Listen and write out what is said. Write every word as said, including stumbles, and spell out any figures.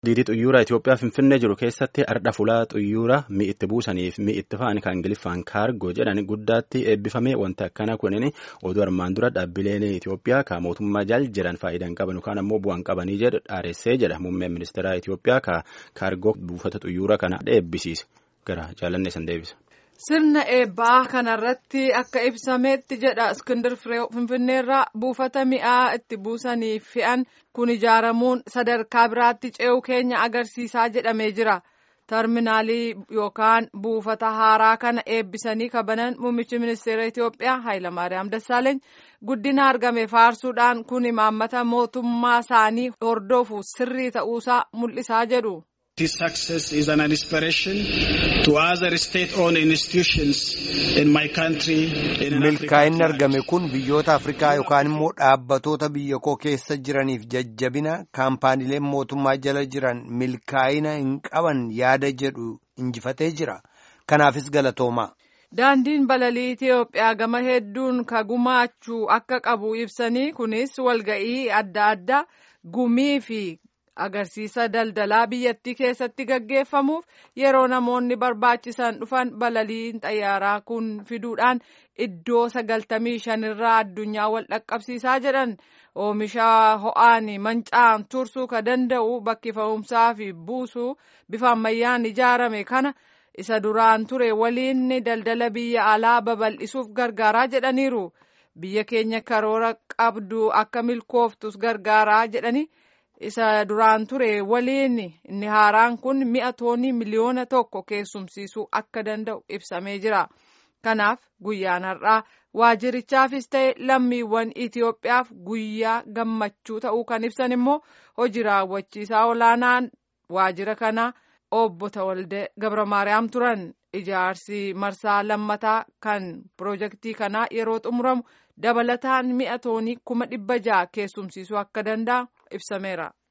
Diidii xuyyoora Itoophiyaa Finfinnee jiru keessatti ardha fulaa xuyyoora mi'i itti buusaniif mi'i itti fa'an kan Ingiliffaan kaargoo jedhan guddaatti eebbifame wanti akkana kunin oduu armaan dura dhaabbileen Itoophiyaa ka mootummaa jal jiran faayidaan qaban yookaan ammoo bu'aan qabanii jedhu dhaaressee jedha muummeen ministeera Itoophiyaa ka kaargoo buufata xuyyoora kana eebbisiise gara jaalanne san deebisa. Sirna eebbaa kanarratti akka ibsametti jedha Iskindir Firee Finfinneerraa buufata mi'aa itti buusanii fe'an kun ijaaramuun sadarkaa biraatti ce'uu keenya agarsiisaa jedhamee jira. Terminaalii yookaan buufata haaraa kana eebbisanii kabanan muummichi ministeera Itoophiyaa Hayilamaariyaam Dassaaleeny guddina argame faarsuudhaan kun imaammata mootummaa isaanii hordofu sirrii ta'uusaa mul'isaa jedhu. This success is an inspiration to other state-owned institutions in my country. Milkaa'inni argame kun biyyoota Afrikaa yookaan immoo dhaabbatoota biyya koo keessa jiraniif jajjabina kaampaaniileen mootummaa jala jiran milkaa'ina hin qaban yaada jedhu injifatee jira. Kanaafis galatooma. Daandiin balalii Itoophiyaa gama hedduun ka gumaachuu akka qabu ibsanii kunis walga'ii adda addaa gumii fi agarsiisa daldalaa biyyattii keessatti gaggeeffamuuf yeroo namoonni barbaachisan dhufan balaliin xayyaaraa kun fiduudhaan iddoo sagaltamii shanirraa addunyaa wal dhaqqabsiisaa jedhan oomisha ho'aan manca'an tursuu ka danda'u bakki fe'umsaa fi buusuu bifa ammayyaan ijaarame kana isa duraan ture waliin daldala biyya alaa babal'isuuf gargaaraa jedhaniiru biyya keenya karoora qabdu akka milkooftus gargaaraa jedhani. Isa duraan ture waliin inni haaraan kun mi'a toonii miliyoona tokko keessumsiisuu akka danda'u ibsamee jira. Kanaaf guyyaan har'aa waajirichaafis ta'e lammiiwwan Itoophiyaaf guyyaa gammachuu ta'uu kan ibsan immoo hojii raawwachiisaa olaanaan waajira kana obbo Tawaldee Gabramaariyaam turan. Ijaarsi marsaa lammataa kan piroojeektii kanaa yeroo xumuramu dabalataan mi'a toonii kuma dhibba ja'a keessumsiisuu akka danda'u ibsameera.